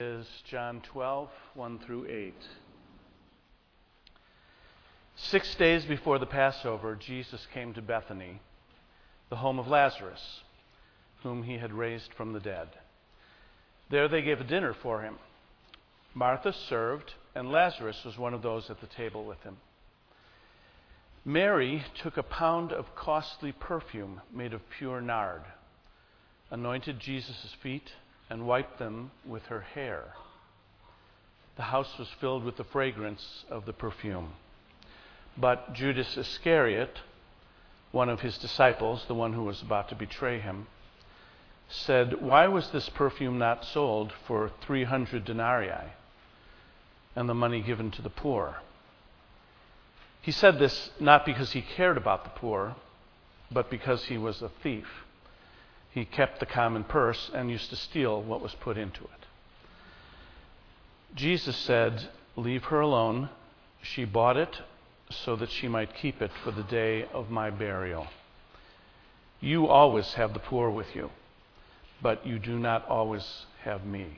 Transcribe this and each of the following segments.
Is John 12, 1 through 8. 6 days before the Passover, Jesus came to Bethany, the home of Lazarus, whom he had raised from the dead. There they gave a dinner for him. Martha served, and Lazarus was one of those at the table with him. Mary took a pound of costly perfume made of pure nard, anointed Jesus' feet, and wiped them with her hair. The house was filled with the fragrance of the perfume. But Judas Iscariot, one of his disciples, the one who was about to betray him, said, "Why was this perfume not sold for 300 denarii and the money given to the poor?" He said this not because he cared about the poor, but because he was a thief. He kept the common purse and used to steal what was put into it. Jesus said, "Leave her alone. She bought it so that she might keep it for the day of my burial. You always have the poor with you, but you do not always have me."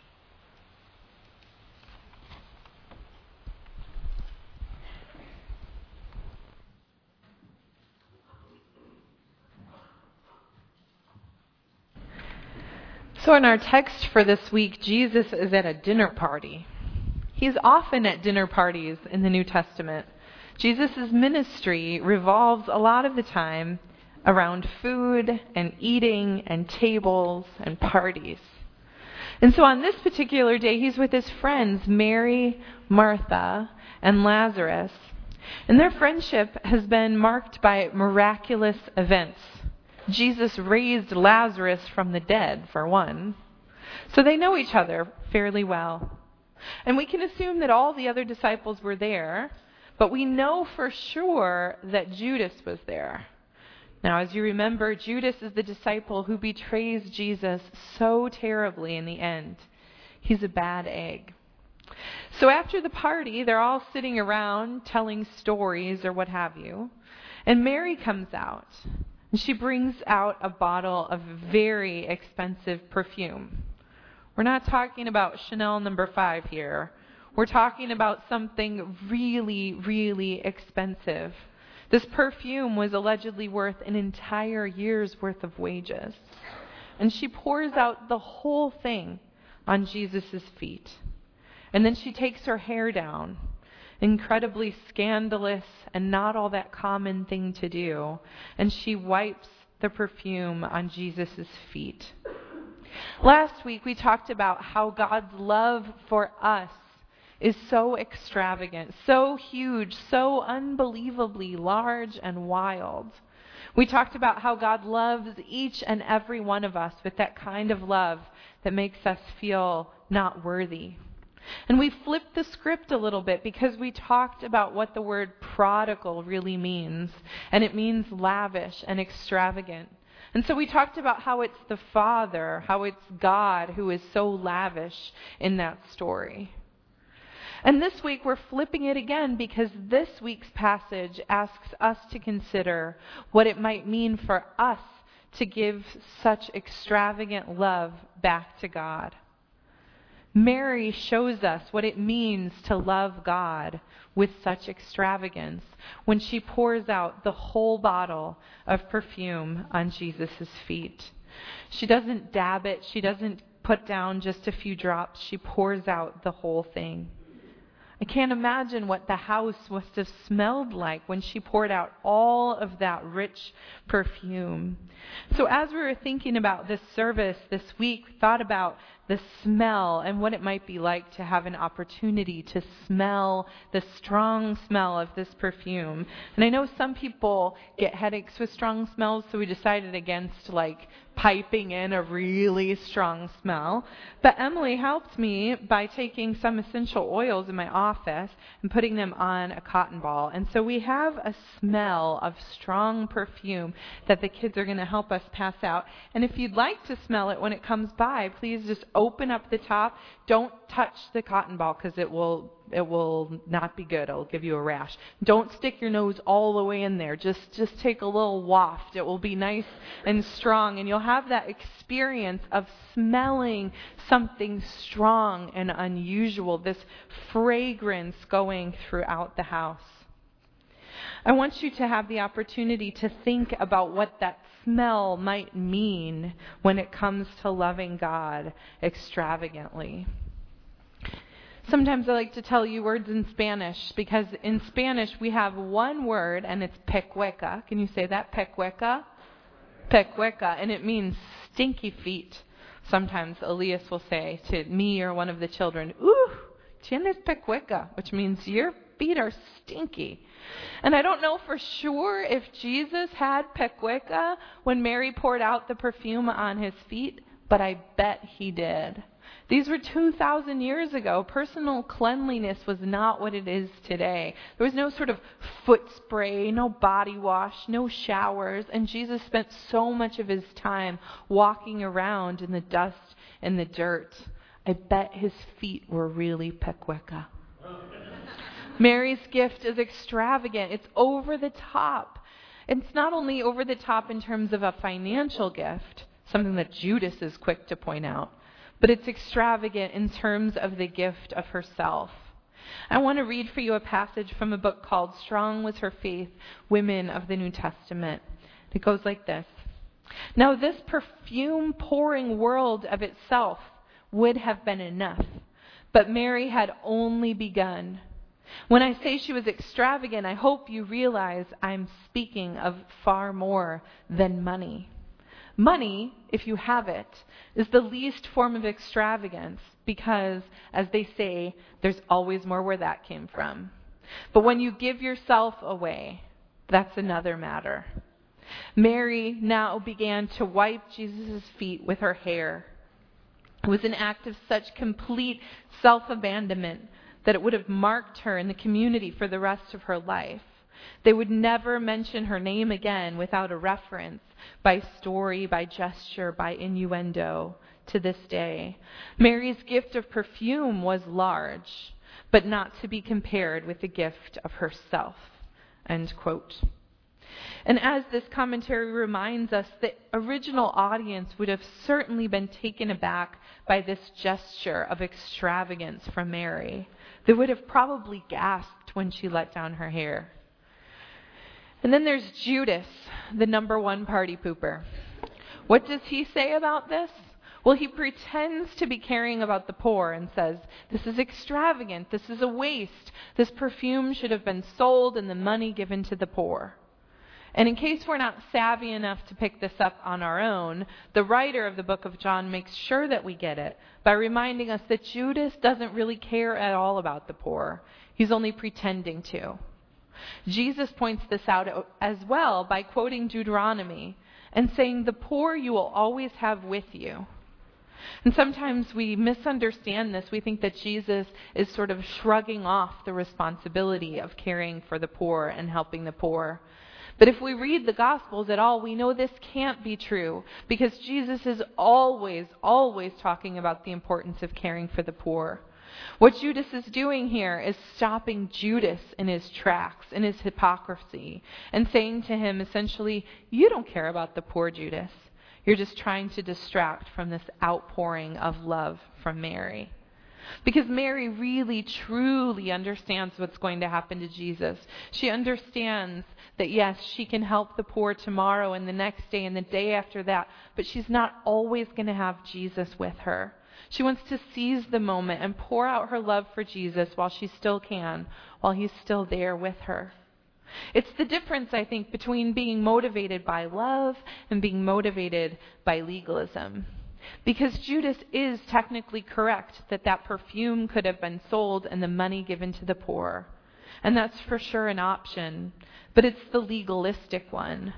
So in our text for this week, Jesus is at a dinner party. He's often at dinner parties in the New Testament. Jesus' ministry revolves a lot of the time around food and eating and tables and parties. And so on this particular day, he's with his friends, Mary, Martha, and Lazarus. And their friendship has been marked by miraculous events. Jesus raised Lazarus from the dead, for one. So they know each other fairly well. And we can assume that all the other disciples were there, but we know for sure that Judas was there. Now, as you remember, Judas is the disciple who betrays Jesus so terribly in the end. He's a bad egg. So after the party, they're all sitting around telling stories or what have you. And Mary comes out. And she brings out a bottle of very expensive perfume. We're not talking about Chanel No. 5 here. We're talking about something really, really expensive. This perfume was allegedly worth an entire year's worth of wages. And she pours out the whole thing on Jesus' feet. And then she takes her hair down. Incredibly scandalous and not all that common thing to do. And she wipes the perfume on Jesus' feet. Last week we talked about how God's love for us is so extravagant, so huge, so unbelievably large and wild. We talked about how God loves each and every one of us with that kind of love that makes us feel not worthy. And we flipped the script a little bit because we talked about what the word prodigal really means. And it means lavish and extravagant. And so we talked about how it's the Father, how it's God who is so lavish in that story. And this week we're flipping it again because this week's passage asks us to consider what it might mean for us to give such extravagant love back to God. Mary shows us what it means to love God with such extravagance when she pours out the whole bottle of perfume on Jesus' feet. She doesn't dab it. She doesn't put down just a few drops. She pours out the whole thing. I can't imagine what the house must have smelled like when she poured out all of that rich perfume. So as we were thinking about this service this week, we thought about the smell and what it might be like to have an opportunity to smell the strong smell of this perfume. And I know some people get headaches with strong smells, so we decided against piping in a really strong smell. But Emily helped me by taking some essential oils in my office and putting them on a cotton ball. And so we have a smell of strong perfume that the kids are going to help us pass out. And if you'd like to smell it when it comes by, please just open up the top. Don't touch the cotton ball because it will not be good. It'll give you a rash. Don't stick your nose all the way in there. Just take a little waft. It will be nice and strong, and you'll have that experience of smelling something strong and unusual, this fragrance going throughout the house. I want you to have the opportunity to think about what that smell might mean when it comes to loving God extravagantly. Sometimes I like to tell you words in Spanish, because in Spanish we have one word, and it's pecueca. Can you say that? Pecueca? Pecueca. And it means stinky feet. Sometimes Elias will say to me or one of the children, "Ooh, tienes pecueca," which means your feet are stinky. And I don't know for sure if Jesus had pecueca when Mary poured out the perfume on his feet, but I bet he did. These were 2,000 years ago. Personal cleanliness was not what it is today. There was no sort of foot spray, no body wash, no showers, and Jesus spent so much of his time walking around in the dust and the dirt. I bet his feet were really pecueca. Mary's gift is extravagant. It's over the top. It's not only over the top in terms of a financial gift, something that Judas is quick to point out, but it's extravagant in terms of the gift of herself. I want to read for you a passage from a book called Strong Was Her Faith, Women of the New Testament. It goes like this. Now this perfume-pouring world of itself would have been enough, but Mary had only begun. When I say she was extravagant, I hope you realize I'm speaking of far more than money. Money, if you have it, is the least form of extravagance because, as they say, there's always more where that came from. But when you give yourself away, that's another matter. Mary now began to wipe Jesus' feet with her hair. It was an act of such complete self-abandonment that it would have marked her in the community for the rest of her life. They would never mention her name again without a reference, by story, by gesture, by innuendo, to this day. Mary's gift of perfume was large, but not to be compared with the gift of herself. End quote. And as this commentary reminds us, the original audience would have certainly been taken aback by this gesture of extravagance from Mary. They would have probably gasped when she let down her hair. And then there's Judas, the number one party pooper. What does he say about this? Well, he pretends to be caring about the poor and says, this is extravagant, this is a waste, this perfume should have been sold and the money given to the poor. And in case we're not savvy enough to pick this up on our own, the writer of the book of John makes sure that we get it by reminding us that Judas doesn't really care at all about the poor. He's only pretending to. Jesus points this out as well by quoting Deuteronomy and saying, the poor you will always have with you. And sometimes we misunderstand this. We think that Jesus is sort of shrugging off the responsibility of caring for the poor and helping the poor. But if we read the Gospels at all, we know this can't be true because Jesus is always, always talking about the importance of caring for the poor. What Judas is doing here is stopping Judas in his tracks, in his hypocrisy, and saying to him essentially, you don't care about the poor, Judas. You're just trying to distract from this outpouring of love from Mary. Because Mary really, truly understands what's going to happen to Jesus. She understands that, yes, she can help the poor tomorrow and the next day and the day after that, but she's not always going to have Jesus with her. She wants to seize the moment and pour out her love for Jesus while she still can, while he's still there with her. It's the difference, I think, between being motivated by love and being motivated by legalism. Because Judas is technically correct that that perfume could have been sold and the money given to the poor. And that's for sure an option, but it's the legalistic one.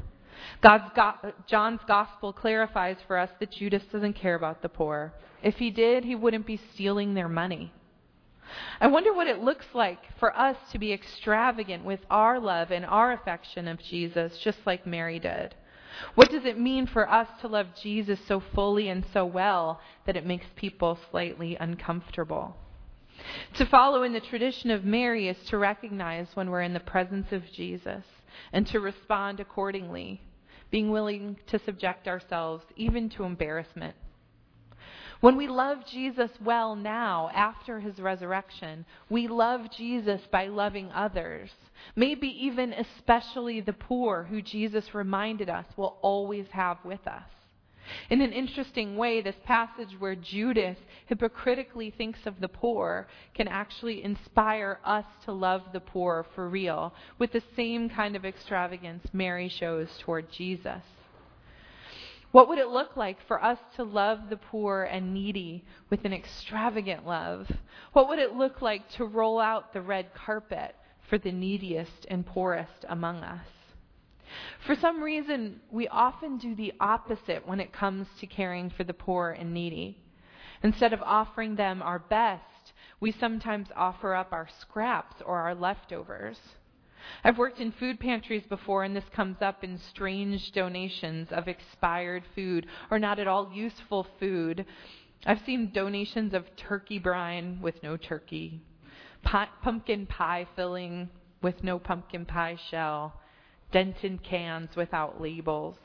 John's gospel clarifies for us that Judas doesn't care about the poor. If he did, he wouldn't be stealing their money. I wonder what it looks like for us to be extravagant with our love and our affection of Jesus, just like Mary did. What does it mean for us to love Jesus so fully and so well that it makes people slightly uncomfortable? To follow in the tradition of Mary is to recognize when we're in the presence of Jesus and to respond accordingly, being willing to subject ourselves even to embarrassment. When we love Jesus well now, after his resurrection, we love Jesus by loving others, maybe even especially the poor, who Jesus reminded us will always have with us. In an interesting way, this passage where Judas hypocritically thinks of the poor can actually inspire us to love the poor for real, with the same kind of extravagance Mary shows toward Jesus. What would it look like for us to love the poor and needy with an extravagant love? What would it look like to roll out the red carpet for the neediest and poorest among us? For some reason, we often do the opposite when it comes to caring for the poor and needy. Instead of offering them our best, we sometimes offer up our scraps or our leftovers. I've worked in food pantries before, and this comes up in strange donations of expired food or not at all useful food. I've seen donations of turkey brine with no turkey, pumpkin pie filling with no pumpkin pie shell, dented cans without labels.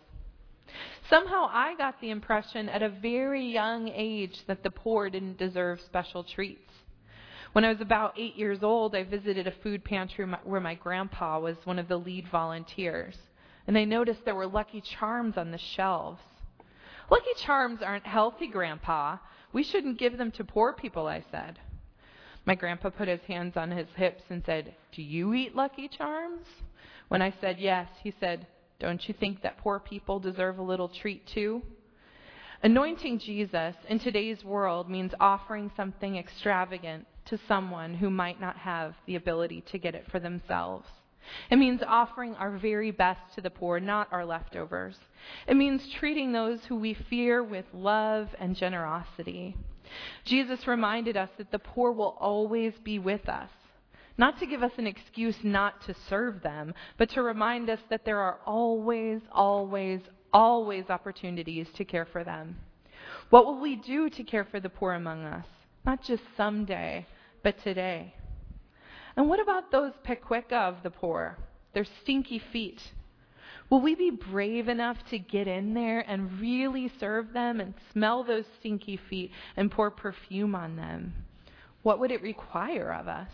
Somehow I got the impression at a very young age that the poor didn't deserve special treats. When I was about 8 years old, I visited a food pantry where my grandpa was one of the lead volunteers, and I noticed there were Lucky Charms on the shelves. Lucky Charms aren't healthy, Grandpa. We shouldn't give them to poor people, I said. My grandpa put his hands on his hips and said, "Do you eat Lucky Charms?" When I said yes, he said, "Don't you think that poor people deserve a little treat too?" Anointing Jesus in today's world means offering something extravagant to someone who might not have the ability to get it for themselves. It means offering our very best to the poor, not our leftovers. It means treating those who we fear with love and generosity. Jesus reminded us that the poor will always be with us, not to give us an excuse not to serve them, but to remind us that there are always, always, always opportunities to care for them. What will we do to care for the poor among us? Not just someday, but today. And what about those pecueca of the poor, their stinky feet? Will we be brave enough to get in there and really serve them and smell those stinky feet and pour perfume on them? What would it require of us?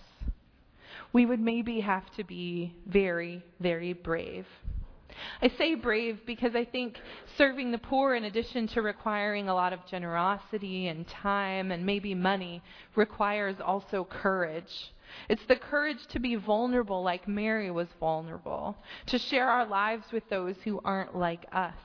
We would maybe have to be very, very brave. I say brave because I think serving the poor, in addition to requiring a lot of generosity and time and maybe money, requires also courage. It's the courage to be vulnerable like Mary was vulnerable, to share our lives with those who aren't like us.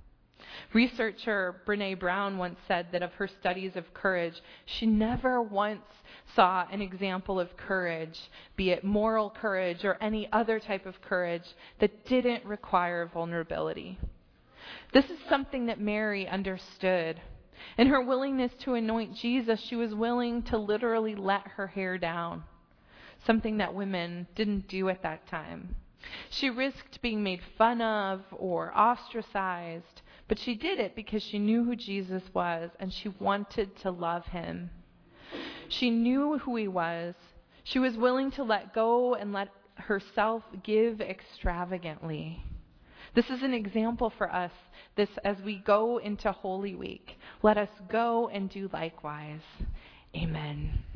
Researcher Brené Brown once said that of her studies of courage, she never once saw an example of courage, be it moral courage or any other type of courage, that didn't require vulnerability. This is something that Mary understood. In her willingness to anoint Jesus, she was willing to literally let her hair down, something that women didn't do at that time. She risked being made fun of or ostracized, but she did it because she knew who Jesus was and she wanted to love him. She knew who he was. She was willing to let go and let herself give extravagantly. This is an example for us as we go into Holy Week. Let us go and do likewise. Amen.